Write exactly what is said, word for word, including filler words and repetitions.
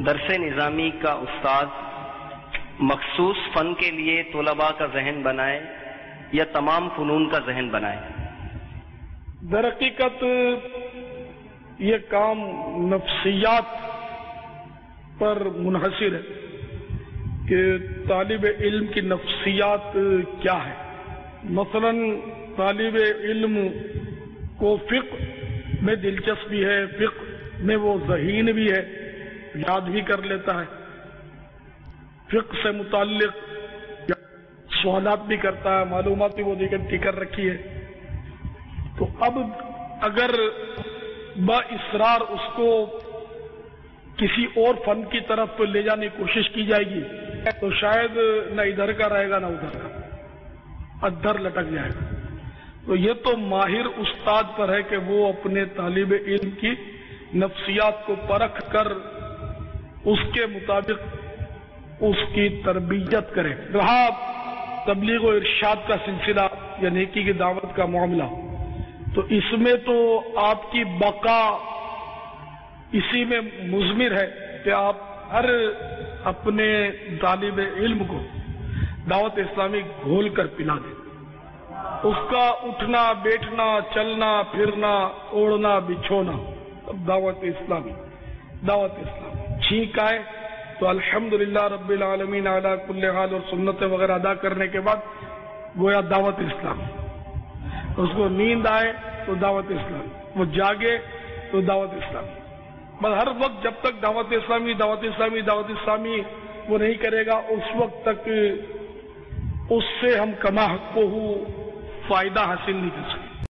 درس نظامی کا استاد مخصوص فن کے لیے طلباء کا ذہن بنائے یا تمام فنون کا ذہن بنائے؟ در حقیقت یہ کام نفسیات پر منحصر ہے کہ طالب علم کی نفسیات کیا ہے۔ مثلا طالب علم کو فقہ میں دلچسپی ہے، فقہ میں وہ ذہین بھی ہے، یاد بھی کر لیتا ہے، فقہ سے متعلق سوالات بھی کرتا ہے، معلومات بھی وہ اکٹھی کر رکھی ہے۔ تو اب اگر با اصرار اس کو کسی اور فن کی طرف لے جانے کی کوشش کی جائے گی تو شاید نہ ادھر کا رہے گا نہ ادھر کا، ادھر لٹک جائے گا۔ تو یہ تو ماہر استاد پر ہے کہ وہ اپنے طالب علم کی نفسیات کو پرکھ کر اس کے مطابق اس کی تربیت کرے۔ رہا تبلیغ و ارشاد کا سلسلہ یا نیکی کی دعوت کا معاملہ، تو اس میں تو آپ کی بقا اسی میں مضمر ہے کہ آپ ہر اپنے طالب علم کو دعوت اسلامی گھول کر پلا دیں، اس کا اٹھنا بیٹھنا چلنا پھرنا اوڑھنا بچھونا دعوت اسلامی دعوت اسلامی چھینک آئے تو الحمدللہ رب العالمین علی کل حال اور سنت وغیرہ ادا کرنے کے بعد گویا دعوت اسلامی، اس کو نیند آئے تو دعوت اسلامی، وہ جاگے تو دعوت اسلامی، بس ہر وقت جب تک دعوت اسلامی دعوت اسلامی دعوت اسلامی وہ نہیں کرے گا اس وقت تک اس سے ہم کما حق کو فائدہ حاصل نہیں کر سکتے۔